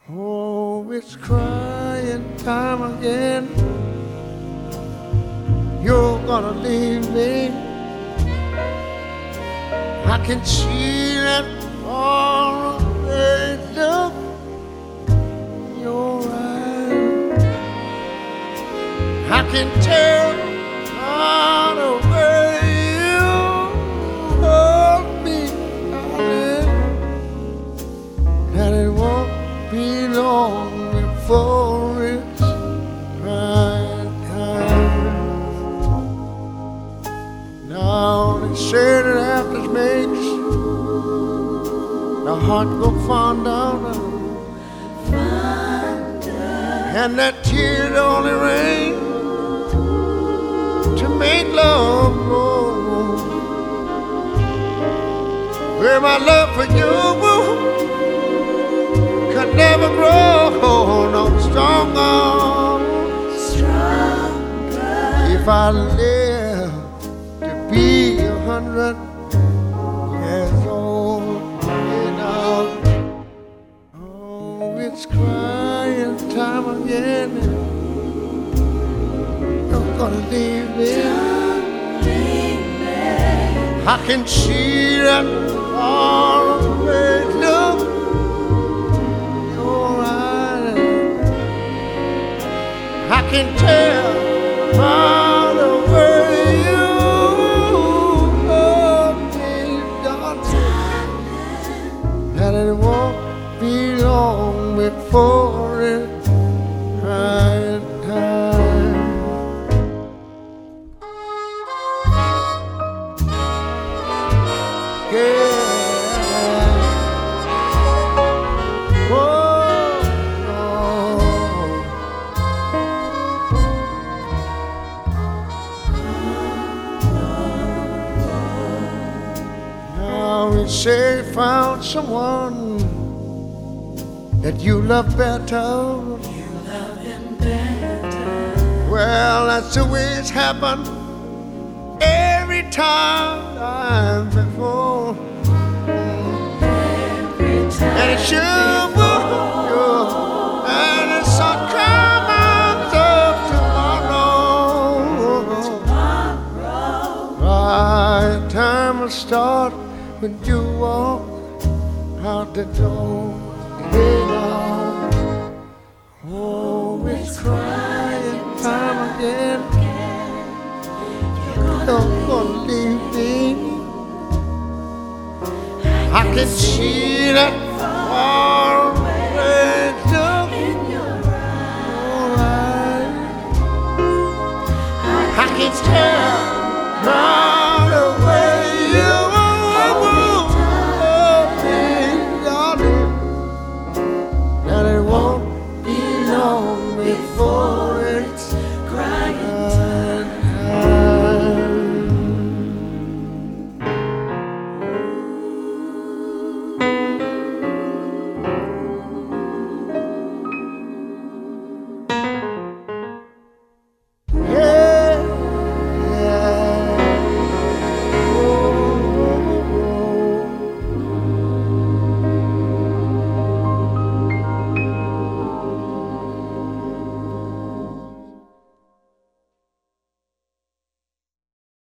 Oh, it's crying time again. You're gonna leave me. I can see that far away look in your eyes. I can tell by the way you hold me, darling, that it won't be long before it's right time. Now they say that after makes the heart go fonder, and that tears only rain to make love grow. Where my love for you could never grow no stronger. If I live to be 100 years old, you know. Oh, it's crying time again. You're gonna leave me. I can see that far away look in your eyes. I can tell by the way you hold me, darling, that it won't be long before it's right time. Yeah. Oh, no. Now we say found someone that you love better. Well, that's the way it's happened every time before. And it sure will, and it's all coming up tomorrow. Right time will start when you walk out the door. Oh, it's crying time again. You're gonna leave me. I can see that far away look in your eyes. I can tell.